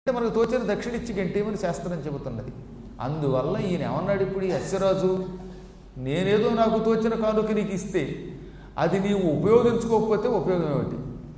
అంటే మనకు తోచిన దక్షిణ ఇచ్చి గంటేమని శాస్త్రం చెబుతున్నది. అందువల్ల ఈయన ఏమన్నాడు ఇప్పుడు ఈ అశ్వరాజు, నేనేదో నాకు తోచిన కానుక నీకు ఇస్తే అది నీవు ఉపయోగించుకోకపోతే ఉపయోగం ఏమిటి?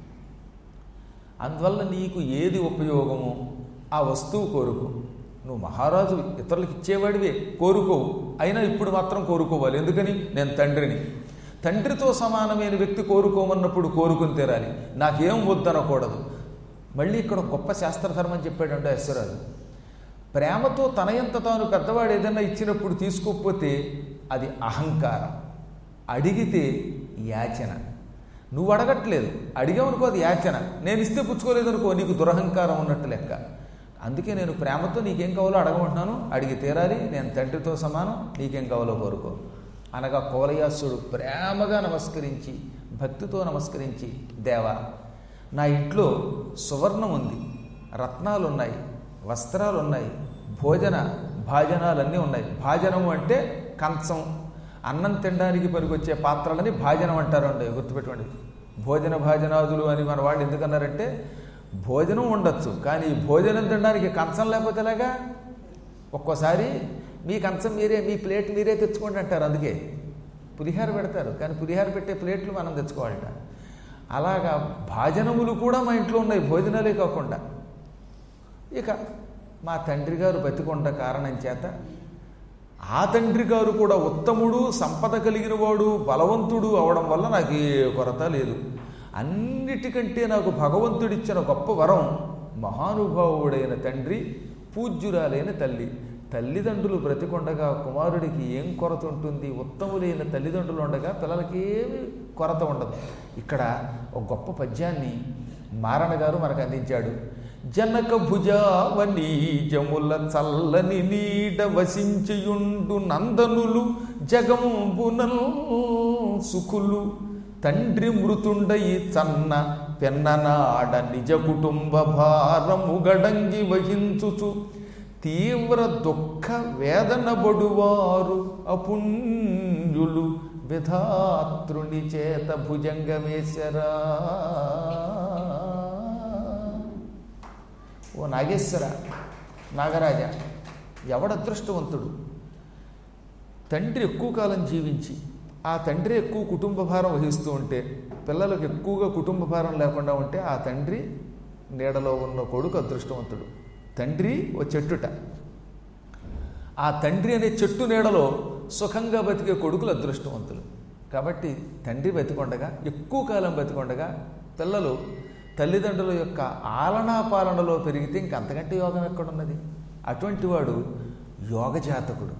అందువల్ల నీకు ఏది ఉపయోగమో ఆ వస్తువు కోరుకో. నువ్వు మహారాజు, ఇతరులకు ఇచ్చేవాడివే, కోరుకోవు. అయినా ఇప్పుడు మాత్రం కోరుకోవాలి. ఎందుకని? నేను తండ్రిని. తండ్రితో సమానమైన వ్యక్తి కోరుకోమన్నప్పుడు కోరుకుని తీరాలి. నాకేం వద్దనకూడదు. మళ్ళీ ఇక్కడ గొప్ప శాస్త్రధర్మం చెప్పాడంటే అశ్వరాజు, ప్రేమతో తనయంత తాను పెద్దవాడు ఏదైనా ఇచ్చినప్పుడు తీసుకోకపోతే అది అహంకారం, అడిగితే యాచన. నువ్వు అడగట్లేదు, అడిగావనుకో అది యాచన. నేను ఇస్తే పుచ్చుకోలేదనుకో నీకు దురహంకారం ఉన్నట్టు లెక్క. అందుకే నేను ప్రేమతో నీకేం కావాలో అడగమంటున్నాను, అడిగి తీరాలి. నేను తండ్రితో సమానం, నీకేం కావాలో కోరుకో అనగా కువలయాసుడు ప్రేమగా నమస్కరించి, భక్తితో నమస్కరించి, దేవా నా ఇంట్లో సువర్ణం ఉంది, రత్నాలు ఉన్నాయి, వస్త్రాలు ఉన్నాయి, భోజన భాజనాలన్నీ ఉన్నాయి. భాజనము అంటే కంచం, అన్నం తినడానికి పనికొచ్చే పాత్రలని భాజనం అంటారు అండి, గుర్తుపెట్టుకోండి. భోజన భాజనాదులు అని మన వాళ్ళు ఎందుకన్నారంటే భోజనం ఉండొచ్చు, కానీ భోజనం తినడానికి కంచం లేకపోతే ఎలాగా? ఒక్కోసారి మీ కంచం మీరే, మీ ప్లేట్ మీరే తెచ్చుకోండి అంటారు. అందుకే పులిహార పెడతారు, కానీ పులిహార పెట్టే ప్లేట్లు మనం తెచ్చుకోవాలట. అలాగా భాజనములు కూడా మా ఇంట్లో ఉన్నాయి, భోజనాలే కాకుండా. ఇక మా తండ్రి గారు బతికొండ కారణం చేత ఆ తండ్రి గారు కూడా ఉత్తముడు, సంపద కలిగిన వాడు, బలవంతుడు అవడం వల్ల నాకు ఏ కొరత లేదు. అన్నిటికంటే నాకు భగవంతుడిచ్చిన గొప్ప వరం మహానుభావుడైన తండ్రి, పూజ్యురాలైన తల్లి. తల్లిదండ్రులు బ్రతికొండగా కుమారుడికి ఏం కొరత ఉంటుంది? ఉత్తములైన తల్లిదండ్రులు ఉండగా పిల్లలకి ఏమి కొరత ఉండదు. ఇక్కడ ఒక గొప్ప పద్యాన్ని మారణ గారు మనకు అందించాడు. జనక భుజావని జముల చల్లని నీడ వసించియుండు నందనులు జగంబునల్ సుఖులు తండ్రి మృతుండయి చన్న పెన్ననాడ నిజ కుటుంబ భారము గడంగి వహించుచు తీవ్ర దుఃఖ వేదన బడువారు అపుణ్యులు విధాతృని చేత భుజంగమేశ్వరా. ఓ నాగేశ్వర, నాగరాజ, ఎవడ అదృష్టవంతుడు? తండ్రి ఎక్కువ కాలం జీవించి ఆ తండ్రి ఎక్కువ కుటుంబ భారం వహిస్తూ ఉంటే, పిల్లలకు ఎక్కువగా కుటుంబ భారం లేకుండా ఉంటే ఆ తండ్రి నీడలో ఉన్న కొడుకు అదృష్టవంతుడు. తండ్రి ఓ చెట్టుట, ఆ తండ్రి అనే చెట్టు నీడలో సుఖంగా బతికే కొడుకులు అదృష్టవంతులు. కాబట్టి తండ్రి బతికొండగా, ఎక్కువ కాలం బతికొండగా పిల్లలు తల్లిదండ్రుల యొక్క ఆలనా పాలనలో పెరిగితే ఇంకంతకంటే యోగం ఎక్కడున్నది? అటువంటి వాడు యోగజాతకుడు.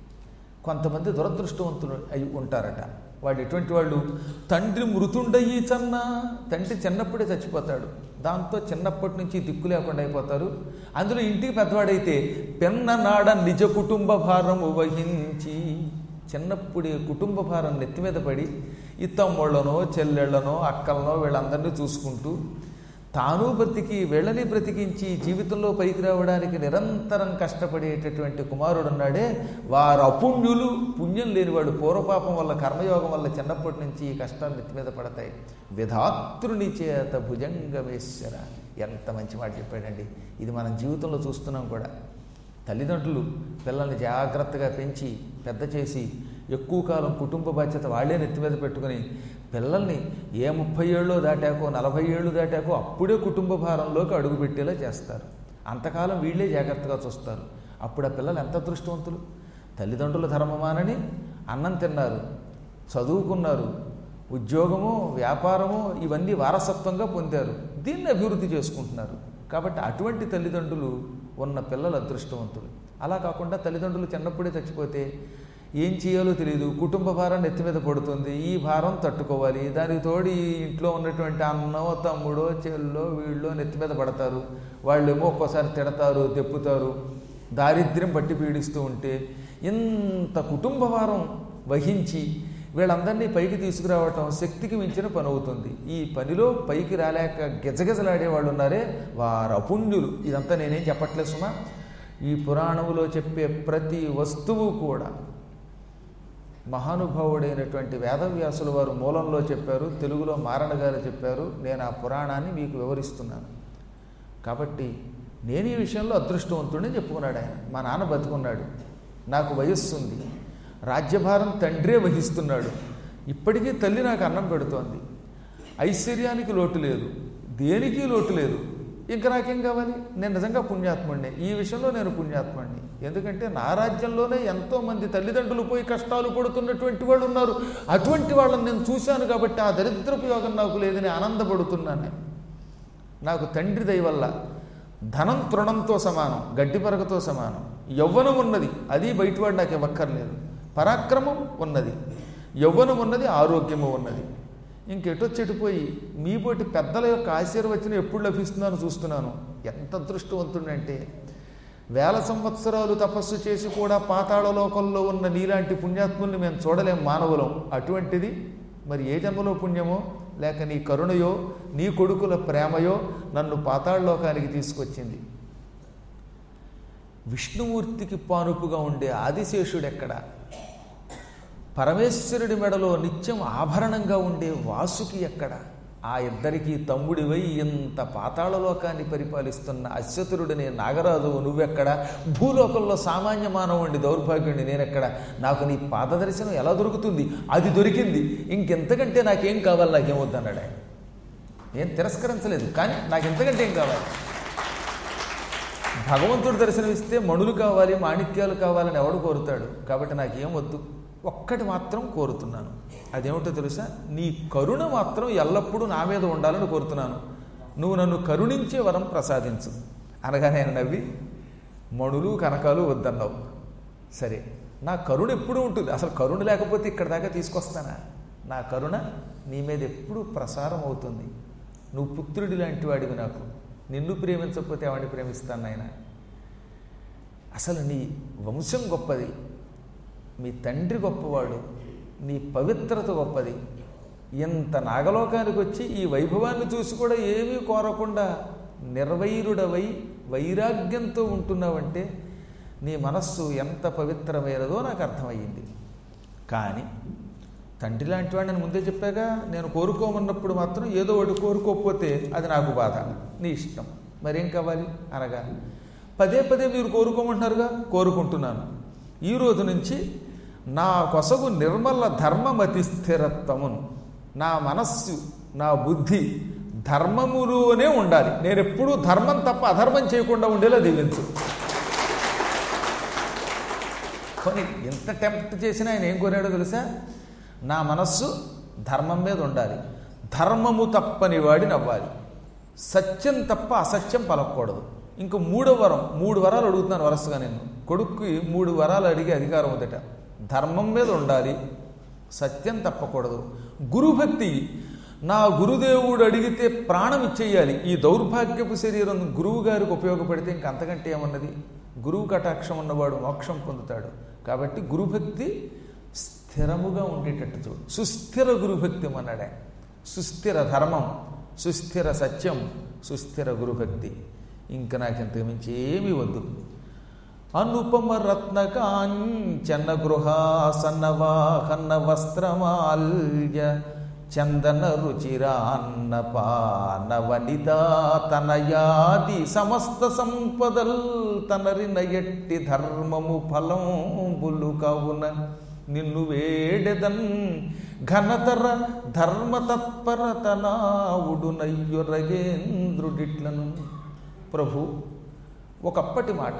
కొంతమంది దురదృష్టవంతులు అయి ఉంటారట. వాడు ఎటువంటి వాళ్ళు? తండ్రి మృతుండయి చన్న, తండ్రి చిన్నప్పుడే చచ్చిపోతాడు, దాంతో చిన్నప్పటి నుంచి దిక్కు లేకుండా అయిపోతారు. అందులో ఇంటికి పెద్దవాడైతే పెన్ననాడ నిజ కుటుంబ భారము వహించి, చిన్నప్పుడే కుటుంబ భారం నెత్తి మీద పడి ఈ తమ్ముళ్ళనో చెల్లెళ్లనో అక్కలనో వీళ్ళందరినీ చూసుకుంటూ తాను బ్రతికి వీళ్ళని బ్రతికించి జీవితంలో పైకి రావడానికి నిరంతరం కష్టపడేటటువంటి కుమారుడున్నాడే, వారు అపుణ్యులు. పుణ్యం లేనివాడు, పూర్వపాపం వల్ల, కర్మయోగం వల్ల చిన్నప్పటి నుంచి ఈ కష్టాలు నెత్తి మీద పడతాయి. విధాతృని చేత భుజంగమేశ్వర. ఎంత మంచి మాట చెప్పాడండి. ఇది మనం జీవితంలో చూస్తున్నాం కూడా. తల్లిదండ్రులు పిల్లల్ని జాగ్రత్తగా పెంచి పెద్ద చేసి ఎక్కువ కాలం కుటుంబ బాధ్యత వాళ్లే నెత్తి మీద పెట్టుకుని పిల్లల్ని ఏ 30 ఏళ్ళో దాటాకో 40 ఏళ్ళు దాటాకో అప్పుడే కుటుంబ భారంలోకి అడుగుపెట్టేలా చేస్తారు. అంతకాలం వీళ్ళే జాగ్రత్తగా చూస్తారు. అప్పుడు ఆ పిల్లలు ఎంత అదృష్టవంతులు. తల్లిదండ్రుల ధర్మమానని అన్నం తిన్నారు, చదువుకున్నారు, ఉద్యోగము, వ్యాపారము ఇవన్నీ వారసత్వంగా పొందారు, దీన్ని అభివృద్ధి చేసుకుంటున్నారు. కాబట్టి అటువంటి తల్లిదండ్రులు ఉన్న పిల్లలు అదృష్టవంతులు. అలా కాకుండా తల్లిదండ్రులు చిన్నప్పుడే చచ్చిపోతే ఏం చేయాలో తెలియదు, కుటుంబ భారం నెత్తి మీద పడుతుంది, ఈ భారం తట్టుకోవాలి, దానికి తోడు ఈ ఇంట్లో ఉన్నటువంటి అన్నో తమ్ముడో చెల్లో వీళ్ళో నెత్తి మీద పడతారు. వాళ్ళేమో ఒక్కోసారి తిడతారు, తెప్పుతారు, దారిద్ర్యం పట్టి పీడిస్తూ ఉంటే ఇంత కుటుంబ భారం వహించి వీళ్ళందరినీ పైకి తీసుకురావటం శక్తికి మించిన పని అవుతుంది. ఈ పనిలో పైకి రాలేక గెజగెజలాడే వాళ్ళు ఉన్నారే, వారు అపుణ్యులు. ఇదంతా నేనేం చెప్పట్లేదు సుమా. ఈ పురాణములో చెప్పే ప్రతి వస్తువు కూడా మహానుభావుడైనటువంటి వేదవ్యాసుల వారు మూలంలో చెప్పారు, తెలుగులో మారణ గారు చెప్పారు. నేను ఆ పురాణాన్ని మీకు వివరిస్తున్నాను. కాబట్టి నేను ఈ విషయంలో అదృష్టవంతుడని చెప్పుకున్నాడు ఆయన. మా నాన్న బతుకున్నాడు, నాకు వయస్సు ఉంది, రాజ్యభారం తండ్రే వహిస్తున్నాడు, ఇప్పటికీ తల్లి నాకు అన్నం పెడుతోంది, ఐశ్వర్యానికి లోటు లేదు, దేనికి లోటు లేదు, ఇంకా నాకేం కావాలి? నేను నిజంగా పుణ్యాత్ముడిని. ఈ విషయంలో నేను పుణ్యాత్ముడిని. ఎందుకంటే నా రాజ్యంలోనే ఎంతోమంది తల్లిదండ్రులు పోయి కష్టాలు పడుతున్నటువంటి వాళ్ళు ఉన్నారు. అటువంటి వాళ్ళని నేను చూశాను కాబట్టి ఆ దరిద్రపు యోగం నాకు లేదని ఆనందపడుతున్నాను నేను. నాకు తండ్రి దయ వల్ల ధనం తృణంతో సమానం, గడ్డిపరకతో సమానం, యవ్వనం ఉన్నది, అది బయటవాడు నాకు ఇవ్వక్కర్లేదు, పరాక్రమం ఉన్నది, యవ్వనం ఉన్నది, ఆరోగ్యము ఉన్నది. ఇంకెటో చెడిపోయి మీపోటి పెద్దల యొక్క ఆశీర్వచనం ఎప్పుడు లభిస్తున్నాను చూస్తున్నాను. ఎంత అదృష్టవంతుడంటే, వేల సంవత్సరాలు తపస్సు చేసి కూడా పాతాళ లోకంలో ఉన్న నీలాంటి పుణ్యాత్ముల్ని మేము చూడలేం మానవులం. అటువంటిది మరి ఏ జన్మలో పుణ్యమో లేక నీ కరుణయో నీ కొడుకుల ప్రేమయో నన్ను పాతాళ లోకానికి తీసుకొచ్చింది. విష్ణుమూర్తికి పానుపుగా ఉండే ఆదిశేషుడెక్కడ? పరమేశ్వరుడి మెడలో నిత్యం ఆభరణంగా ఉండే వాసుకి ఎక్కడ? ఆ ఇద్దరికీ తమ్ముడివై ఇంత పాతాళలోకాన్ని పరిపాలిస్తున్న అశ్వతురుడనే నాగరాజు నువ్వెక్కడ? భూలోకంలో సామాన్య మానవుండి దౌర్భాగ్యుడిని నేనెక్కడ? నాకు నీ పాదదర్శనం ఎలా దొరుకుతుంది? అది దొరికింది, ఇంకెంతకంటే నాకేం కావాలి, నాకేమొద్దన్నాడు ఆయన. నేను తిరస్కరించలేదు, కానీ నాకు ఎంతకంటే ఏం కావాలి? భగవంతుడు దర్శనమిస్తే మణులు కావాలి, మాణిక్యాలు కావాలని ఎవడు కోరుతాడు? కాబట్టి నాకేం వద్దు, ఒక్కటి మాత్రం కోరుతున్నాను. అదేమిటో తెలుసా? నీ కరుణ మాత్రం ఎల్లప్పుడూ నా మీద ఉండాలని కోరుతున్నాను. నువ్వు నన్ను కరుణించే వరం ప్రసాదించు అనగానే ఆయన నవ్వి, మణులు కనకాలు వద్దన్నావు, సరే నా కరుణ ఎప్పుడూ ఉంటుంది. అసలు కరుణ లేకపోతే ఇక్కడ దాకా తీసుకొస్తానా? నా కరుణ నీ మీద ఎప్పుడూ ప్రసారం అవుతుంది. నువ్వు పుత్రుడి లాంటి వాడివి నాకు. నిన్ను ప్రేమించకపోతే ఎవరిని ప్రేమిస్తాను నాయన? అసలు నీ వంశం గొప్పది, మీ తండ్రి గొప్పవాడు, నీ పవిత్రత గొప్పది. ఇంత నాగలోకానికి వచ్చి ఈ వైభవాన్ని చూసి కూడా ఏమీ కోరకుండా నిర్వైరుడవై వైరాగ్యంతో ఉంటున్నావంటే నీ మనస్సు ఎంత పవిత్రమైనదో నాకు అర్థమయ్యింది. కానీ తండ్రి లాంటి వాడిని నేను ముందే చెప్పాగా, నేను కోరుకోమన్నప్పుడు మాత్రం ఏదో ఒకటి కోరుకోకపోతే అది నాకు బాధ. నీ ఇష్టం, మరేం కావాలి అనగా, పదే పదే మీరు కోరుకోమంటున్నారుగా, కోరుకుంటున్నాను. ఈ రోజు నుంచి నా కొసగు నిర్మల ధర్మమతి స్థిరత్వమును, నా మనస్సు నా బుద్ధి ధర్మములోనే ఉండాలి. నేను ఎప్పుడూ ధర్మం తప్ప అధర్మం చేయకుండా ఉండేలా దీవించు. కానీ ఎంత టెంప్ట్ చేసినా ఆయన ఏం కోరాడో తెలుసా? నా మనస్సు ధర్మం మీద ఉండాలి, ధర్మము తప్పని వాడిని అవ్వాలి, సత్యం తప్ప అసత్యం పలకూడదు. ఇంక 3వ వరం, 3 వరాలు అడుగుతున్నాను వరుసగా. నేను కొడుక్కి 3 వరాలు అడిగే అధికారం ఉందట. ధర్మం మీద ఉండాలి, సత్యం తప్పకూడదు, గురుభక్తి, నా గురుదేవుడు అడిగితే ప్రాణం ఇచ్చేయాలి. ఈ దౌర్భాగ్యపు శరీరం గురువు గారికి ఉపయోగపడితే ఇంక అంతకంటే ఏమన్నది? గురువు కటాక్షం ఉన్నవాడు మోక్షం పొందుతాడు. కాబట్టి గురుభక్తి స్థిరముగా ఉండేటట్టు చూడు. సుస్థిర గురుభక్తి అన్నాడు ఆయన. సుస్థిర ధర్మం, సుస్థిర సత్యం, సుస్థిర గురుభక్తి. ఇంక నాకింతకు మించి ఏమీ వద్దు. అనుపమ రత్న కాంచన గృహాసన వాహన వస్త్రమాల్య చందన రుచిరాన్న పాన వనితా తనయాది సమస్త సంపదల్ తనరిన ఎట్టి ధర్మము ఫలంబులు కావున నిన్ను వేడెదన్ ఘనతర ధర్మతత్పరతనావుడు నయ్యురగేంద్రుడిట్లను. ప్రభు, ఒకప్పటి మాట,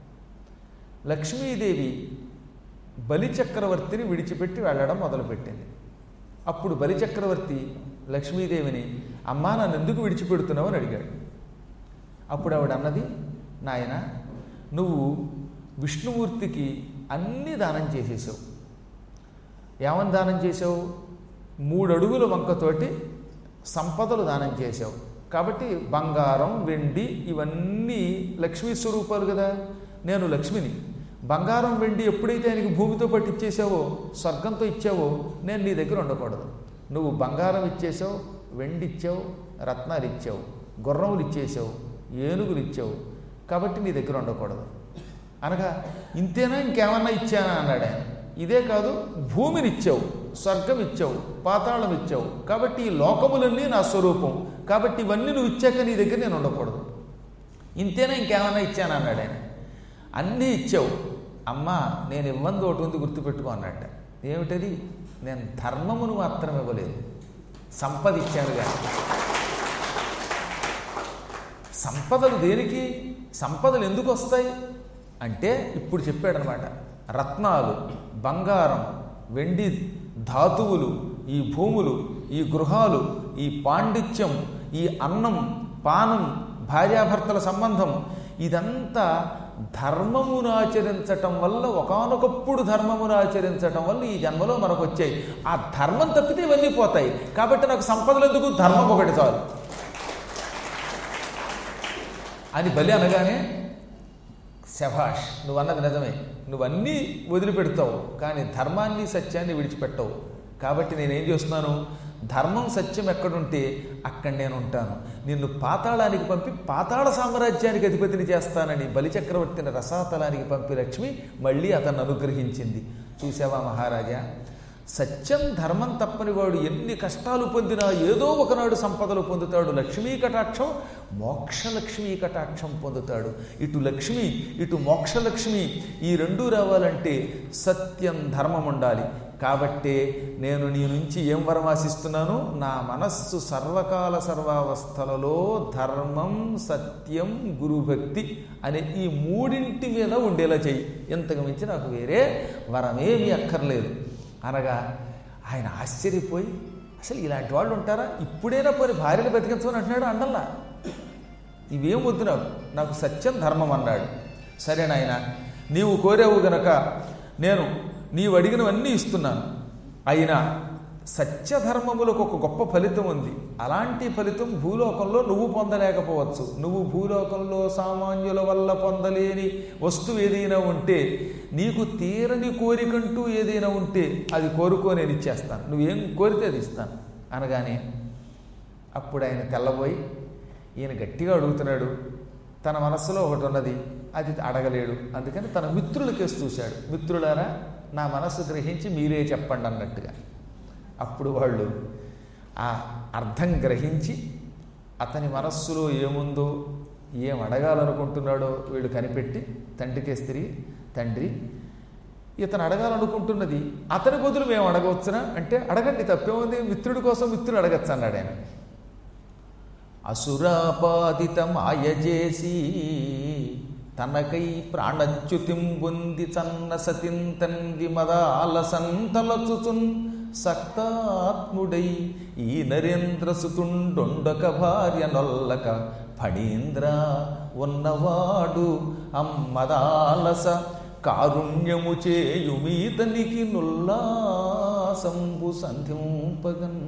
లక్ష్మీదేవి బలిచక్రవర్తిని విడిచిపెట్టి వెళ్ళడం మొదలుపెట్టింది. అప్పుడు బలిచక్రవర్తి లక్ష్మీదేవిని, అమ్మా నన్ను ఎందుకు విడిచిపెడుతున్నావు అని అడిగాడు. అప్పుడు ఆవిడ అన్నది, నాయన నువ్వు విష్ణుమూర్తికి అన్నీ దానం చేసేసావు. ఏమని దానం చేసావు? 3 అడుగుల వంకతోటి సంపదలు దానం చేసావు. కాబట్టి బంగారం, వెండి ఇవన్నీ లక్ష్మీ స్వరూపాలు కదా. నేను లక్ష్మిని. బంగారం, వెండి ఎప్పుడైతే ఆయనకి భూమితో పాటు ఇచ్చేసావో, స్వర్గంతో ఇచ్చావో, నేను నీ దగ్గర ఉండకూడదు. నువ్వు బంగారం ఇచ్చేసావు, వెండి ఇచ్చావు, రత్నాలు ఇచ్చావు, గుర్రములు ఇచ్చేసావు, ఏనుగులు ఇచ్చావు, కాబట్టి నీ దగ్గర ఉండకూడదు అనగా, ఇంతేనా ఇంకేమన్నా ఇచ్చానా అన్నాడు ఆయన. ఇదే కాదు, భూమిని ఇచ్చావు, స్వర్గం ఇచ్చావు, పాతాళం ఇచ్చావు, కాబట్టి ఈ లోకములన్నీ నా స్వరూపం, కాబట్టి ఇవన్నీ నువ్వు ఇచ్చాక నీ దగ్గర నేను ఉండకూడదు. ఇంతేనా ఇంకేమైనా ఇచ్చాను అన్నాడు ఆయన. అన్నీ ఇచ్చావు అమ్మా, నేను ఇవ్వంది ఒకటి ఉంది గుర్తుపెట్టుకో అన్నట్ట. ఏమిటది? నేను ధర్మమును మాత్రం ఇవ్వలేదు, సంపద ఇచ్చాను. కానీ సంపదలు దేనికి? సంపదలు ఎందుకు వస్తాయి అంటే ఇప్పుడు చెప్పాడనమాట. రత్నాలు, బంగారం, వెండి, ధాతువులు, ఈ భూములు, ఈ గృహాలు, ఈ పాండిత్యం, ఈ అన్నం, పానం, భార్యాభర్తల సంబంధం, ఇదంతా ధర్మమును ఆచరించటం వల్ల, ఒకానొకప్పుడు ధర్మమును ఆచరించటం వల్ల ఈ జన్మలో మనకు వచ్చాయి. ఆ ధర్మం తప్పితే ఇవన్నీ పోతాయి. కాబట్టి నాకు సంపదలు ఎందుకు? ధర్మం ఒకటి చాలు అని బలి అనగానే, శభాష్, నువ్వు అన్నది నిజమే, నువ్వన్నీ వదిలిపెడతావు కానీ ధర్మాన్ని సత్యాన్ని విడిచిపెట్టవు. కాబట్టి నేనేం చేస్తున్నాను? ధర్మం సత్యం ఎక్కడుంటే అక్కడ నేను ఉంటాను. నిన్ను పాతాళానికి పంపి పాతాళ సామ్రాజ్యానికి అధిపతిని చేస్తానని బలిచక్రవర్తిని రసాతలానికి పంపి లక్ష్మి మళ్ళీ అతన్ని అనుగ్రహించింది. చూసావా మహారాజా, సత్యం ధర్మం తప్పని వాడు ఎన్ని కష్టాలు పొందినా ఏదో ఒకనాడు సంపదలు పొందుతాడు. లక్ష్మీ కటాక్షం, మోక్షలక్ష్మీ కటాక్షం పొందుతాడు. ఇటు లక్ష్మి, ఇటు మోక్షలక్ష్మి, ఈ రెండూ రావాలంటే సత్యం ధర్మం ఉండాలి. కాబట్టే నేను నీ నుంచి ఏం వరం ఆశిస్తున్నాను? నా మనస్సు సర్వకాల సర్వావస్థలలో ధర్మం, సత్యం, గురుభక్తి అనే ఈ మూడింటి మీద ఉండేలా చెయ్యి. ఇంతకు మించి నాకు వేరే వరమేమీ అక్కర్లేదు అనగా ఆయన ఆశ్చర్యపోయి, అసలు ఇలాంటి వాళ్ళు ఉంటారా? ఇప్పుడైనా పోయి భార్యను బతికించమని అంటున్నాడు. అండల్లా ఇవేం వద్దు నాకు సత్యం ధర్మం అన్నాడు. సరే నాయన, నీవు కోరావు గనక నేను నీవు అడిగినవన్నీ ఇస్తున్నాను. అయినా సత్యధర్మములకు ఒక గొప్ప ఫలితం ఉంది. అలాంటి ఫలితం భూలోకంలో నువ్వు పొందలేకపోవచ్చు. నువ్వు భూలోకంలో సామాన్యుల వల్ల పొందలేని వస్తువు ఏదైనా ఉంటే, నీకు తీరని కోరికంటూ ఏదైనా ఉంటే అది కోరుకో, నేను ఇచ్చేస్తాను. నువ్వేం కోరితే అది ఇస్తాను అనగానే అప్పుడు ఆయన తెల్లబోయి, ఈయన గట్టిగా అడుగుతున్నాడు. తన మనస్సులో ఒకటి ఉన్నది, అది అడగలేడు. అందుకని తన మిత్రులకేసి చూశాడు. మిత్రులారా, నా మనస్సు గ్రహించి మీరే చెప్పండి అన్నట్టుగా. అప్పుడు వాళ్ళు ఆ అర్థం గ్రహించి అతని మనస్సులో ఏముందో, ఏం అడగాలనుకుంటున్నాడో వీళ్ళు కనిపెట్టి తండ్రికేసి తిరిగి, తండ్రి, ఇతను అడగాలనుకుంటున్నది అతని బదులు మేము అడగవచ్చునా అంటే, అడగండి, తప్పేముంది, మిత్రుడి కోసం మిత్రుడు అడగచ్చు అన్నాడు ఆయన. అసురాపాదిత మాయ చేసి తనకై ప్రాణచ్యుతిం పొంది చన్న సతింతంది మదాలసంతలచుచున్ సక్తాత్ముడై ఈ నరేంద్ర సుతుండొండక భార్య నొల్లక ఫణీంద్ర ఉన్నవాడు అమ్మదాలస కారుణ్యము చేయుమీతనికి నుల్లాసంబు సంధింపగన్.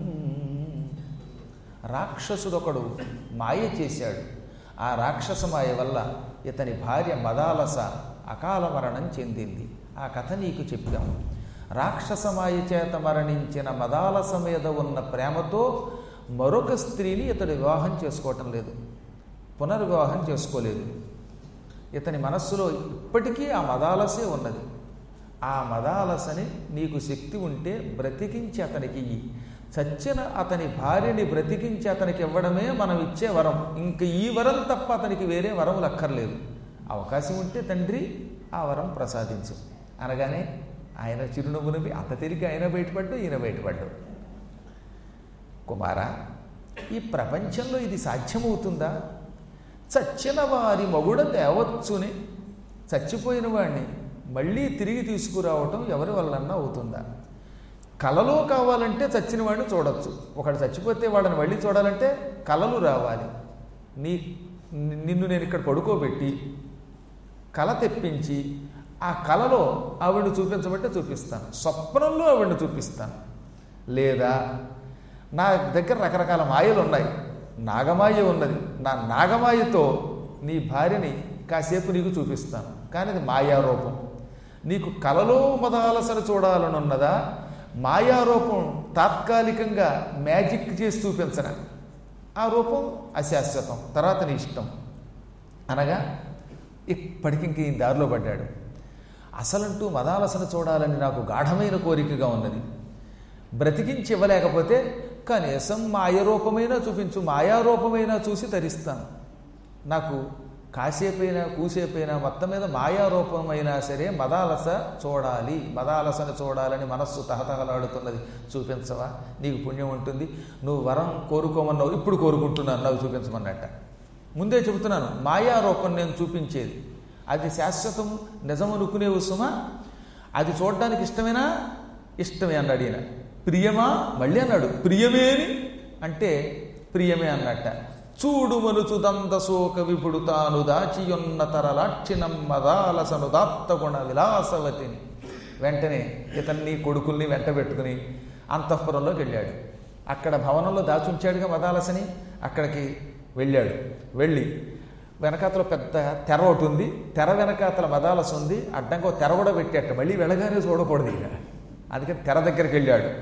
రాక్షసుడొకడు మాయ చేశాడు. ఆ రాక్షస మాయ వల్ల ఇతని భార్య మదాలస అకాల మరణం చెందింది. ఆ కథ నీకు చెప్పాము. రాక్షస మాయ చేత మరణించిన మదాలస మీద ఉన్న ప్రేమతో మరొక స్త్రీని ఇతడు వివాహం చేసుకోవటం లేదు, పునర్వివాహం చేసుకోలేదు. ఇతని మనస్సులో ఇప్పటికీ ఆ మదాలసే ఉన్నది. ఆ మదాలసని నీకు శక్తి ఉంటే బ్రతికించి అతనికి ఇయ్యి. చచ్చిన అతని భార్యని బ్రతికించి అతనికి ఇవ్వడమే మనం ఇచ్చే వరం. ఇంక ఈ వరం తప్ప అతనికి వేరే వరములు అక్కర్లేదు. అవకాశం ఉంటే తండ్రి ఆ వరం ప్రసాదించు అనగానే ఆయన చిరునవ్వు నవ్వి, అంత తిరిగి ఆయన బయటపడ్డు, ఈయన బయటపడ్డు. కుమారా, ఈ ప్రపంచంలో ఇది సాధ్యమవుతుందా? చచ్చిన వారి మగుడ తేవచ్చుని, చచ్చిపోయిన వాడిని మళ్ళీ తిరిగి తీసుకురావటం ఎవరి వల్లన్నా అవుతుందా? కలలో కావాలంటే చచ్చిన వాడిని చూడొచ్చు. ఒకడు చచ్చిపోతే వాడిని మళ్ళీ చూడాలంటే కలలు రావాలి. నిన్ను నేను ఇక్కడ పడుకోబెట్టి కల తెప్పించి ఆ కలలో ఆవిడని చూపించబట్టే చూపిస్తాను, స్వప్నంలో ఆవిడని చూపిస్తాను. లేదా నా దగ్గర రకరకాల మాయలు ఉన్నాయి, నాగమాయ ఉన్నది, నా నాగమాయతో నీ భార్యని కాసేపు నీకు చూపిస్తాను. కానీ అది మాయారూపం. నీకు కలలో మదాలసను చూడాలనున్నదా? మాయారూపం తాత్కాలికంగా మ్యాజిక్ చేసి చూపించడం, ఆ రూపం అశాశ్వతం, తర్వాత నీ ఇష్టం అనగా ఇప్పటికింక ఈ దారిలో పడ్డాడు. అసలంటూ మదాలసను చూడాలని నాకు గాఢమైన కోరికగా ఉన్నది. బ్రతికించి ఇవ్వలేకపోతే కనీసం మాయరూపమైనా చూపించు, మాయారూపమైనా చూసి ధరిస్తాను. నాకు కాసేపైనా కూసేపైనా మొత్తం మీద మాయారూపమైనా సరే మదాలస చూడాలి, మదాలసను చూడాలని మనస్సు తహతహలాడుతున్నది, చూపించవా, నీకు పుణ్యం ఉంటుంది, నువ్వు వరం కోరుకోమన్నావు, ఇప్పుడు కోరుకుంటున్నాను, నాకు చూపించమన్నట్ట. ముందే చెబుతున్నాను, మాయారూపం నేను చూపించేది అది శాశ్వతం నిజం అనుకునే సుమా, అది చూడడానికి ఇష్టమేనా? ఇష్టమే అన్నాడు ఈయన. ప్రియమా? మళ్ళీ అన్నాడు ప్రియమేని అంటే ప్రియమే అన్నట్ట. చూడు మనుచుదంత శోక విపుడు తాను దాచియున్న తరలాక్షినం మదాలసను దాత్తగుణ విలాసవతిని. వెంటనే ఇతన్ని కొడుకుల్ని వెంట పెట్టుకుని అంతఃపురంలోకి వెళ్ళాడు. అక్కడ భవనంలో దాచుంచాడుగా మదాలసని, అక్కడికి వెళ్ళాడు. వెళ్ళి వెనకాతల పెద్ద తెర ఒకటి ఉంది, తెర వెనకాతల మదాలస ఉంది, అడ్డంగా తెర కూడా పెట్టేట, మళ్ళీ వెళ్ళగానే చూడకూడదు ఇక. అందుకని తెర దగ్గరికి వెళ్ళాడు.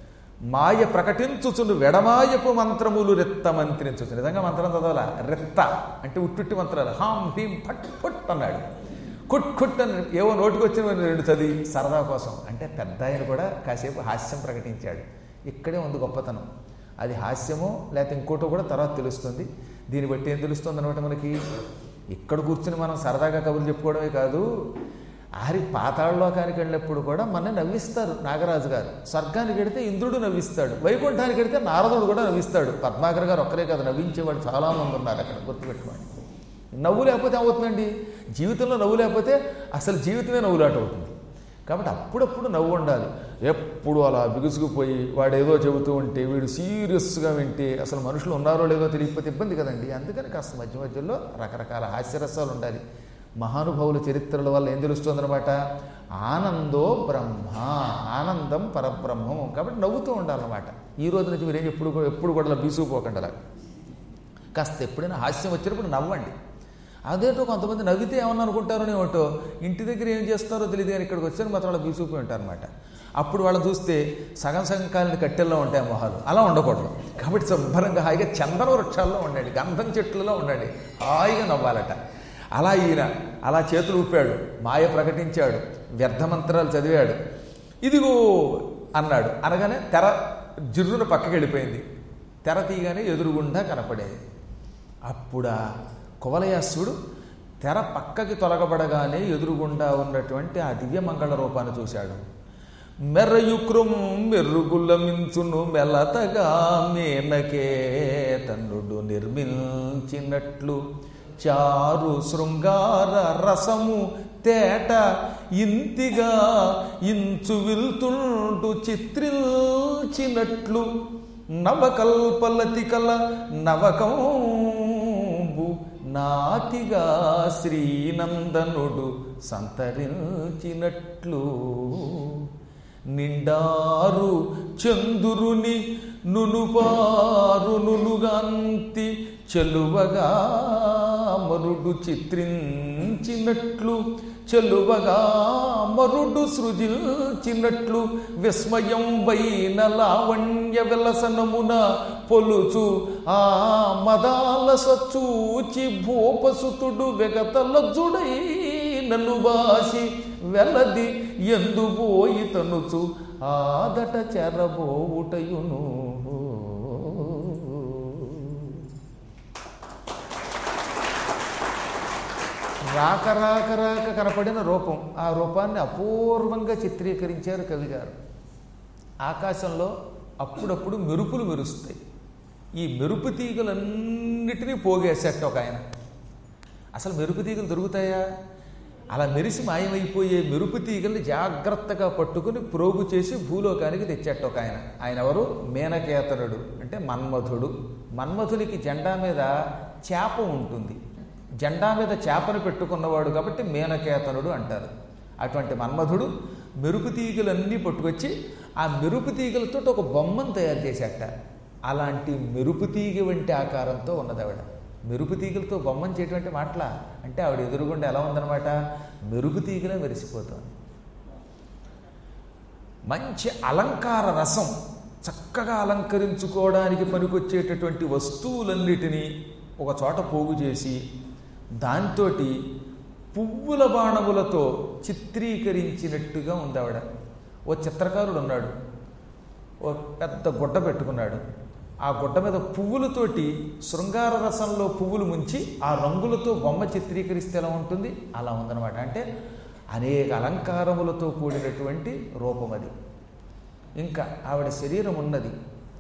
మాయ ప్రకటించుచును వెడమాయపు మంత్రములు రెత్త మంత్రించుచు. నిజంగా మంత్రం చదవాలా? రెత్త అంటే ఉట్టుట్టి మంత్రాలు. హాం హీం ఫట్ ఫట్ అన్నాడు. కుట్ కుట్ అని ఏవో నోటికి వచ్చిన రెండు చదివి సరదా కోసం. అంటే పెద్ద ఆయన కూడా కాసేపు హాస్యం ప్రకటించాడు. ఇక్కడే ఉంది గొప్పతనం. అది హాస్యమో లేకపోతే ఇంకోటో కూడా తర్వాత తెలుస్తుంది. దీన్ని బట్టి ఏం తెలుస్తుంది అనమాట మనకి? ఇక్కడ కూర్చుని మనం సరదాగా కబుర్లు చెప్పుకోవడమే కాదు, ఆరి పాతాళలోకానికి వెళ్ళినప్పుడు కూడా మన నవ్విస్తారు నాగరాజు గారు. స్వర్గానికి వెడితే ఇంద్రుడు నవ్విస్తాడు, వైకుంఠానికి వెడితే నారదుడు కూడా నవ్విస్తాడు. పద్మాకర్ గారు ఒక్కరే కాదు, నవ్వించేవాడు చాలామంది ఉన్నారు అక్కడ, గుర్తుపెట్టుకోండి. నవ్వు లేకపోతే ఏమవుతుందండి? జీవితంలో నవ్వు లేకపోతే అసలు జీవితమే నవ్వులాట అవుతుంది. కాబట్టి అప్పుడప్పుడు నవ్వు ఉండాలి. ఎప్పుడు అలా బిగుసుకుపోయి వాడు ఏదో చెబుతూ ఉంటే వీడు సీరియస్గా వింటే అసలు మనుషులు ఉన్నారో లేదో తెలియకపోతే ఇబ్బంది కదండి. అందుకని కాస్త మధ్య మధ్యలో రకరకాల హాస్యరసాలు ఉండాలి. మహానుభావుల చరిత్రల వల్ల ఏం తెలుస్తుందన్నమాట? ఆనందో బ్రహ్మ, ఆనందం పరబ్రహ్మం. కాబట్టి నవ్వుతూ ఉండాలన్నమాట. ఈ రోజు నుంచి మీరేం ఎప్పుడు కూడా బీసుకుపోకండి. అలా కాస్త ఎప్పుడైనా హాస్యం వచ్చినప్పుడు నవ్వండి. అదేటో కొంతమంది నవ్వితే ఏమన్నా అనుకుంటారో ఏమిటో, ఇంటి దగ్గర ఏం చేస్తారో తెలియదు కానీ ఇక్కడికి వచ్చారు మాత్రం వాళ్ళు బీసుకుపోయి ఉంటారనమాట. అప్పుడు వాళ్ళని చూస్తే సగం సగం కాలిన కట్టెల్లో ఉంటాయి మొహాలు. అలా ఉండకూడదు. కాబట్టి శుభ్రంగా హాయిగా చందన వృక్షాల్లో ఉండండి, గంధం చెట్లలో ఉండండి, హాయిగా నవ్వాలట. అలా ఈయన అలా చేతులు ఊపాడు, మాయ ప్రకటించాడు, వ్యర్థమంత్రాలు చదివాడు. ఇదిగో అన్నాడు. అనగానే తెర జిర్రున పక్కకి వెళ్ళిపోయింది. తెర తీయగానే ఎదురుగుండా కనపడేది. అప్పుడా కువలయాసుడు తెర పక్కకి తొలగబడగానే ఎదురుగుండా ఉన్నటువంటి ఆ దివ్యమంగళ రూపాన్ని చూశాడు. మెర్రయుక్రం మెరుగుల మించును మెలతగా మేనకే తన్నుడు నిర్మించినట్లు చారు శృంగార రసము తేట ఇంతిగా ఇంచు విల్తుండు చిత్రిల్చినట్లు నవకల్పలతికల నవకంబు నాతిగా శ్రీనందనుడు సంతరించినట్లు నిండారు చందురుని నునుపారు నునుగాంతి చెలువగా మరుడు చిత్రించినట్లు చెలువగా మరుడు సృజించినట్లు విస్మయం వైన లావణ్య విలసనమున పొలుచు ఆ మదాలస చూచి భూపసుతుడు వెగతలజ్జుడై నలుబాసి వెలది ఎందుబోయి తనుచు ఆదట చెరబోవుటయును. రాక రాక రాక కనపడిన రూపం, ఆ రూపాన్ని అపూర్వంగా చిత్రీకరించారు కవిగారు. ఆకాశంలో అప్పుడప్పుడు మెరుపులు మెరుస్తాయి. ఈ మెరుపు తీగలన్నిటినీ పోగేసేట ఒక ఆయన. అసలు మెరుపు తీగలు దొరుకుతాయా? అలా మెరిసి మాయమైపోయే మెరుపు తీగల్ని జాగ్రత్తగా పట్టుకుని ప్రోగు చేసి భూలోకానికి తెచ్చేట ఒక ఆయన. ఆయన ఎవరు? మేనకేతనుడు అంటే మన్మధుడు. మన్మధునికి జెండా మీద చేప ఉంటుంది. జెండా మీద చేపను పెట్టుకున్నవాడు కాబట్టి మేనకేతనుడు అంటారు. అటువంటి మన్మధుడు మెరుపు తీగలన్నీ పట్టుకొచ్చి ఆ మెరుపు తీగలతో ఒక బొమ్మను తయారు చేసేట. అలాంటి మెరుపు తీగ వంటి ఆకారంతో ఉన్నది ఆవిడ. మెరుపు తీగలతో బొమ్మను చేయటువంటి మాటల అంటే ఆవిడ ఎదురుగుండా ఎలా ఉందన్నమాట? మెరుపు తీగలే మెరిసిపోతుంది. మంచి అలంకార రసం, చక్కగా అలంకరించుకోవడానికి పనికొచ్చేటటువంటి వస్తువులన్నిటినీ ఒక చోట పోగు చేసి దాంతో పువ్వుల బాణములతో చిత్రీకరించినట్టుగా ఉంది ఆవిడ. ఓ చిత్రకారుడు ఉన్నాడు, ఓ పెద్ద గుడ్డ పెట్టుకున్నాడు. ఆ గుడ్డ మీద పువ్వులతోటి శృంగార రసంలో పువ్వులు ముంచి ఆ రంగులతో బొమ్మ చిత్రీకరిస్తే ఎలా ఉంటుంది అలా ఉందన్నమాట. అంటే అనేక అలంకారములతో కూడినటువంటి రూపం అది. ఇంకా ఆవిడ శరీరం ఉన్నది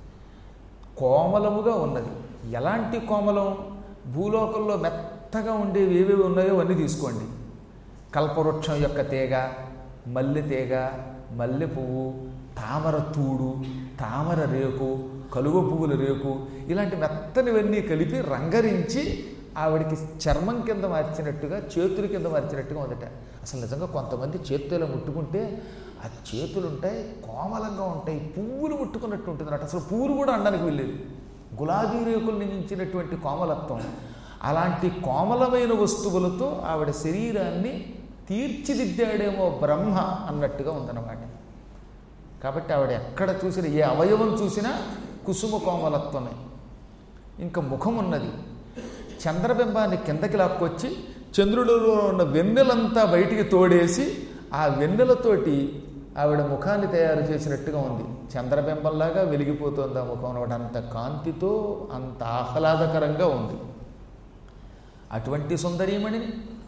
కోమలముగా ఉన్నది. ఎలాంటి కోమలం? భూలోకంలో మెత్తగా ఉండేవి ఏవేవి ఉన్నాయో అన్నీ తీసుకోండి. కల్పవృక్షం యొక్క తీగ, మల్లె తీగ, మల్లె పువ్వు, తామర తూడు, తామర రేకు, కలువ పువ్వుల రేకు, ఇలాంటి మెత్తనివన్నీ కలిపి రంగరించి ఆవిడికి చర్మం కింద మార్చినట్టుగా, చేతుల కింద మార్చినట్టుగా ఉందట. అసలు నిజంగా కొంతమంది చేతులు ముట్టుకుంటే ఆ చేతులు ఉంటాయి కోమలంగా ఉంటాయి, పువ్వులు ముట్టుకున్నట్టు ఉంటుంది అన్నట్టు. అసలు పువ్వులు కూడా అనడానికి వెళ్ళేది. గులాబీ రేకుల్ని మించినటువంటి కోమలత్వం. అలాంటి కోమలమైన వస్తువులతో ఆవిడ శరీరాన్ని తీర్చిదిద్దాడేమో బ్రహ్మ అన్నట్టుగా ఉందన్నమాట. కాబట్టి ఆవిడ ఎక్కడ చూసినా, ఏ అవయవం చూసినా కుసుమ కోమలత్వమే. ఇంకా ముఖం ఉన్నది. చంద్రబింబాన్ని కిందకి లాక్కొచ్చి చంద్రుడిలో ఉన్న వెన్నెలంతా బయటికి తోడేసి ఆ వెన్నెలతోటి ఆవిడ ముఖాన్ని తయారు చేసినట్టుగా ఉంది. చంద్రబింబంలాగా వెలిగిపోతుంది ఆ ముఖం అనమాట. అంత కాంతితో, అంత ఆహ్లాదకరంగా ఉంది. అటువంటి సుందరీమణిని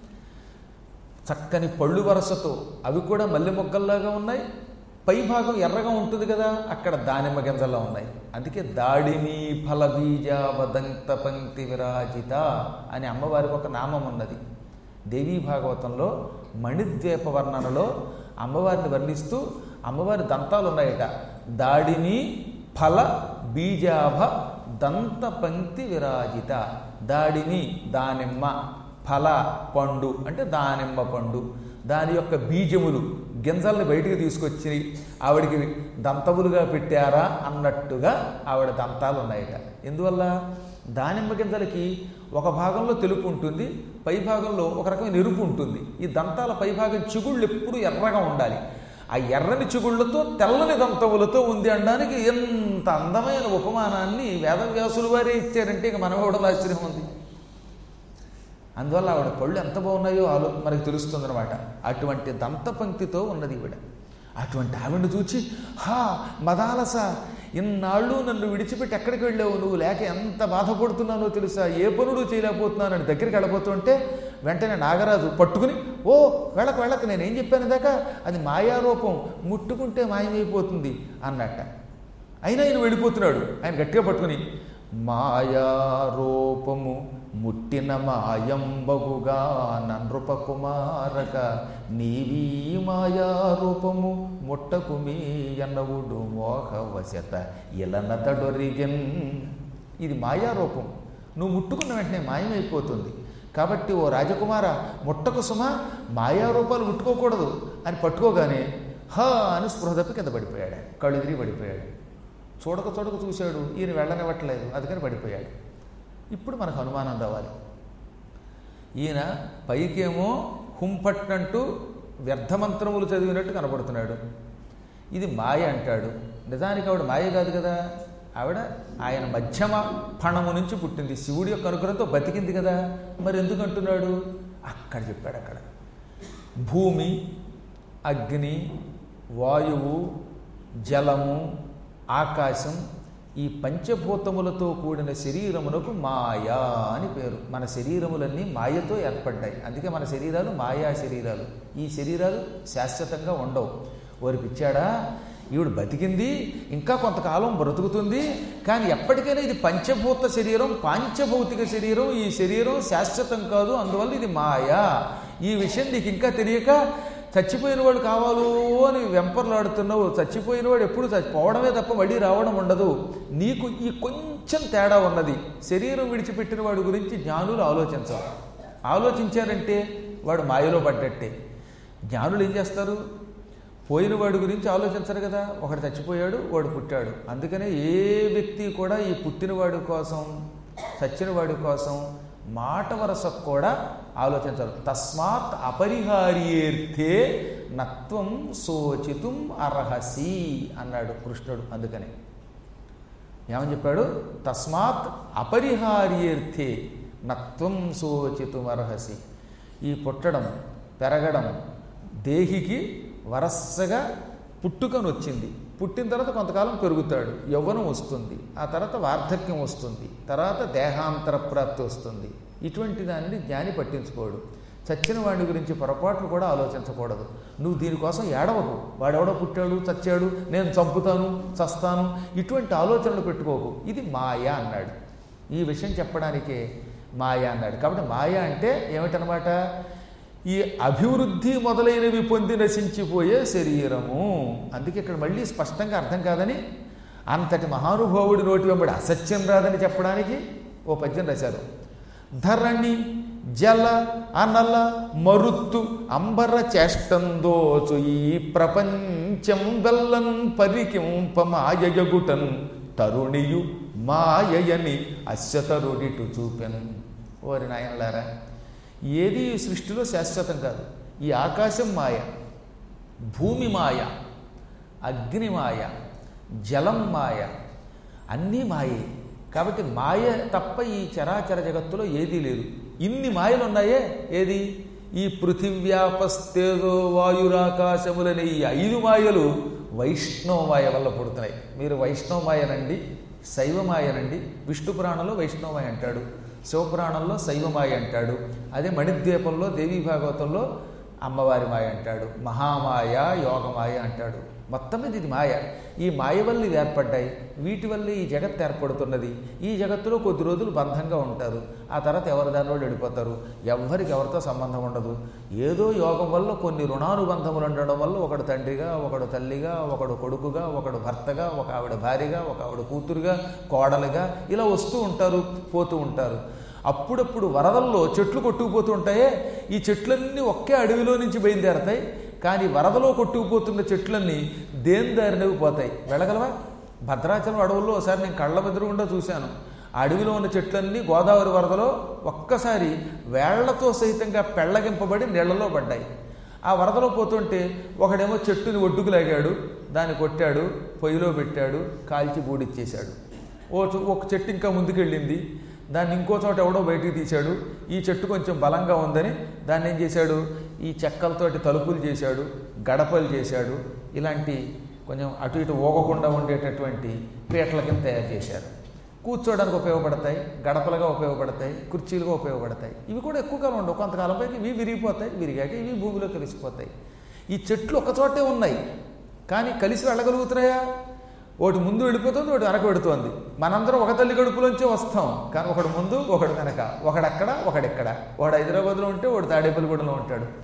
చక్కని పళ్ళు వరసతో, అవి కూడా మల్లె మొగ్గల్లాగా ఉన్నాయి. పై భాగం ఎర్రగా ఉంటుంది కదా, అక్కడ దానిమ్మ గింజల్లా ఉన్నాయి. అందుకే దాడిని ఫలబీజావదంత పంక్తి విరాజిత అని అమ్మవారికి ఒక నామం ఉన్నది. దేవీ భాగవతంలో మణిద్వీప వర్ణనలో అమ్మవారిని వర్ణిస్తూ అమ్మవారి దంతాలు ఉన్నాయట. దాడిని ఫల బీజాభ దంత పంక్తి విరాజిత. దాడిని దానిమ్మ, ఫల పండు అంటే దానిమ్మ పండు, దాని యొక్క బీజములు గింజల్ని బయటికి తీసుకొచ్చి ఆవిడికి దంతములుగా పెట్టారా అన్నట్టుగా ఆవిడ దంతాలు ఉన్నాయట. ఎందువల్ల? దానిమ్మ గింజలకి ఒక భాగంలో తెలుపు ఉంటుంది, పై భాగంలో ఒక రకమైన ఎరుపు ఉంటుంది. ఈ దంతాల పై భాగం చిగుళ్ళు ఎప్పుడు ఎర్రగా ఉండాలి. ఆ ఎర్రని చిగుళ్లతో తెల్లని దంతములతో ఉంది అనడానికి ఎంత అందమైన ఉపమానాన్ని వేదవ్యాసులు వారే ఇచ్చారంటే ఇక మనం కూడా ఆశ్చర్యం ఉంది. అందువల్ల ఆవిడ పళ్ళు ఎంత బాగున్నాయో మనకు తెలుస్తుందన్నమాట. అటువంటి దంత పంక్తితో ఉన్నది ఈవిడ. అటువంటి ఆవిడని చూచి, హా మదాలస, ఇన్నాళ్ళు నన్ను విడిచిపెట్టి ఎక్కడికి వెళ్ళావు నువ్వు, లేక ఎంత బాధపడుతున్నానో తెలుసా, ఏ పనుడు చేయలేకపోతున్నాను అని దగ్గరికి వెళ్ళబోతుంటే వెంటనే నాగరాజు పట్టుకుని, ఓ వెళ్ళకు నేనేం చెప్పాను దాకా, అది మాయారూపం, ముట్టుకుంటే మాయమైపోతుంది అన్నట్ట. అయినా ఆయన వెళ్ళిపోతున్నాడు. ఆయన గట్టిగా పట్టుకుని, మాయారూపము ముట్టిన మాయంబగుగా నృపకుమారక నీవీ మాయారూపము ముట్టకుమీ ఎన్నవుడు మోహవశత ఇలనతడొరిగెన్. ఇది మాయారూపం, నువ్వు ముట్టుకున్న వెంటనే మాయమైపోతుంది. కాబట్టి ఓ రాజకుమార ముట్టకు సుమ, మాయారూపాలు ముట్టుకోకూడదు అని పట్టుకోగానే హా అని స్పృహ తప్పి కింద పడిపోయాడు. కళ్ళు తిరిగి పడిపోయాడు. చూడక చూశాడు, ఈయన వెళ్ళనివ్వట్లేదు, అందుకని పడిపోయాడు. ఇప్పుడు మనకు అనుమానం రావాలి. ఈయన పైకేమో హుంపట్నంటూ వ్యర్థమంత్రములు చదివినట్టు కనపడుతున్నాడు. ఇది మాయ అంటాడు. నిజానికి ఆవిడ మాయ కాదు కదా. ఆవిడ ఆయన మధ్యమ ఫణము నుంచి పుట్టింది, శివుడి యొక్క అనుగ్రహంతో బతికింది కదా. మరి ఎందుకు అంటున్నాడు? అక్కడ చెప్పాడు. అక్కడ భూమి, అగ్ని, వాయువు, జలము, ఆకాశం, ఈ పంచభూతములతో కూడిన శరీరమునకు మాయా అని పేరు. మన శరీరములన్నీ మాయతో ఏర్పడ్డాయి. అందుకే మన శరీరాలు మాయా శరీరాలు. ఈ శరీరాలు శాశ్వతంగా ఉండవు. ఓరి పిచ్చాడా, ఈవిడ బతికింది, ఇంకా కొంతకాలం బ్రతుకుతుంది, కానీ ఎప్పటికైనా ఇది పంచభూత శరీరం, పాంచభౌతిక శరీరం. ఈ శరీరం శాశ్వతం కాదు, అందువల్ల ఇది మాయా. ఈ విషయం నీకు ఇంకా తెలియక చచ్చిపోయిన వాడు కావాలో అని వెంపర్లాడుతున్నావు. చచ్చిపోయిన వాడు ఎప్పుడు చచ్చిపోవడమే తప్ప మళ్ళీ రావడం ఉండదు. నీకు ఈ కొంచెం తేడా ఉన్నది. శరీరం విడిచిపెట్టిన వాడి గురించి జ్ఞానులు ఆలోచించరు. ఆలోచించారంటే వాడు మాయలో పడ్డట్టే. జ్ఞానులు ఏం చేస్తారు? పోయిన వాడి గురించి ఆలోచించరు కదా. ఒకడు చచ్చిపోయాడు, వాడు పుట్టాడు. అందుకనే ఏ వ్యక్తి కూడా ఈ పుట్టినవాడి కోసం, చచ్చినవాడి కోసం మాట వరసకు కూడా ఆలోచించరు. తస్మాత్ అపరిహార్యేర్థే నత్వం శోచితుం అర్హసి అన్నాడు కృష్ణుడు. అందుకని ఏమని చెప్పాడు? తస్మాత్ అపరిహార్యేర్థే నత్వం శోచితుం అర్హసి. ఈ పుట్టడం, పెరగడం దేహికి వరసగా పుట్టుకని వచ్చింది. పుట్టిన తర్వాత కొంతకాలం పెరుగుతాడు, యవ్వనం వస్తుంది, ఆ తర్వాత వార్ధక్యం వస్తుంది, తర్వాత దేహాంతర ప్రాప్తి వస్తుంది. ఇటువంటి దానిని జ్ఞాని పట్టించుకోడు. చచ్చిన వాడి గురించి పొరపాట్లు కూడా ఆలోచించకూడదు. నువ్వు దీనికోసం ఏడవకు, వాడెవడో పుట్టాడు చచ్చాడు నేను చంపుతాను చస్తాను ఇటువంటి ఆలోచనలు పెట్టుకోకు. ఇది మాయ అన్నాడు. ఈ విషయం చెప్పడానికే మాయ అన్నాడు. కాబట్టి మాయ అంటే ఏమిటనమాట? ఈ అభివృద్ధి మొదలైనవి పొంది నశించిపోయే శరీరము. అందుకే ఇక్కడ మళ్ళీ స్పష్టంగా అర్థం కాదని, అంతటి మహానుభావుడి నోటి వెంబడి అసత్యం రాదని చెప్పడానికి ఓ పద్యం రాశారు. ధరణి జల అనల మరుత్తు అంబర చేష్టందోచు ఈ ప్రపంచం బెల్లం పరికింప మాయయగుటన్ తరుణియు మాయయని అస్యతరుడిటు చూపెన్. ఓరి నాయనలారా, ఏది ఈ సృష్టిలో శాశ్వతం కాదు. ఈ ఆకాశం మాయ, భూమి మాయ, అగ్ని మాయ, జలం మాయ, అన్నీ మాయే. కాబట్టి మాయ తప్ప ఈ చరాచర జగత్తులో ఏదీ లేదు. ఇన్ని మాయలు ఉన్నాయే, ఏది? ఈ పృథివ్యాపస్తేజో వాయురాకాశములని ఈ 5 మాయలు వైష్ణవమాయ వల్ల పుడుతున్నాయి. మీరు వైష్ణవమాయనండి, శైవమాయనండి. విష్ణు పురాణంలో వైష్ణవమాయ అంటాడు, శివపురాణంలో శైవమాయ అంటాడు, అదే మణిద్వీపంలో దేవీ భాగవతంలో అమ్మవారి మాయ అంటాడు, మహామాయ యోగమాయ అంటాడు. మొత్తం మీద ఇది మాయ. ఈ మాయ వల్ల ఇవి ఏర్పడ్డాయి, వీటి వల్ల ఈ జగత్తు ఏర్పడుతున్నది. ఈ జగత్తులో కొద్ది రోజులు బంధంగా ఉంటారు, ఆ తర్వాత ఎవరి దానిలో వెళ్ళిపోతారు. ఎవరికి ఎవరితో సంబంధం ఉండదు. ఏదో యోగం వల్ల కొన్ని రుణానుబంధములు ఉండడం వల్ల ఒకడు తండ్రిగా, ఒకడు తల్లిగా, ఒకడు కొడుకుగా, ఒకడు భర్తగా, ఒక ఆవిడ భార్యగా, ఒక ఆవిడ కూతురుగా, కోడలుగా ఇలా వస్తూ ఉంటారు, పోతూ ఉంటారు. అప్పుడప్పుడు వరదల్లో చెట్లు కొట్టుకుపోతూ ఉంటాయే, ఈ చెట్లన్నీ ఒకే అడవిలో నుంచి బయలుదేరతాయి. కానీ వరదలో కొట్టుకుపోతున్న చెట్లన్నీ దేని దారినవి పోతాయి. వెళ్ళగలవా? భద్రాచలం అడవుల్లో ఒకసారి నేను కళ్ళ ఎదురుగుండా చూశాను. ఆ అడవిలో ఉన్న చెట్లన్నీ గోదావరి వరదలో ఒక్కసారి వేళ్లతో సహితంగా పెళ్లగింపబడి నీళ్లలో పడ్డాయి. ఆ వరదలో పోతుంటే ఒకడేమో చెట్టుని ఒడ్డుకు లాగాడు, దాన్ని కొట్టాడు, పొయ్యిలో పెట్టాడు, కాల్చి బూడిచ్చేశాడు. ఒక చెట్టు ఇంకా ముందుకెళ్ళింది, దాన్ని ఇంకో చోట ఎవడో బయటికి తీశాడు. ఈ చెట్టు కొంచెం బలంగా ఉందని దాన్ని ఏం చేశాడు, ఈ చెక్కలతోటి తలుపులు చేశాడు, గడపలు చేశాడు, ఇలాంటి కొంచెం అటు ఇటు ఊగకుండా ఉండేటటువంటి పీటల కింద తయారు చేశారు. కూర్చోవడానికి ఉపయోగపడతాయి, గడపలుగా ఉపయోగపడతాయి, కుర్చీలుగా ఉపయోగపడతాయి. ఇవి కూడా ఎక్కువ కాలం ఉండవు, కొంతకాలం పైకి ఇవి విరిగిపోతాయి, విరిగాక ఇవి భూమిలో కలిసిపోతాయి. ఈ చెట్లు ఒకచోటే ఉన్నాయి కానీ కలిసి వెళ్ళగలుగుతున్నాయా? ఒకటి ముందు వెళ్ళిపోతుంది, ఒకటి వెనక పెడుతోంది. మనందరం ఒక తల్లి కడుపులోంచే వస్తాం, కానీ ఒకడు ముందు ఒకడు వెనక, ఒకడక్కడ ఒకడెక్కడ. ఒకడు హైదరాబాద్లో ఉంటే ఒకడు తాడేపల్లిగూడలో ఉంటాడు.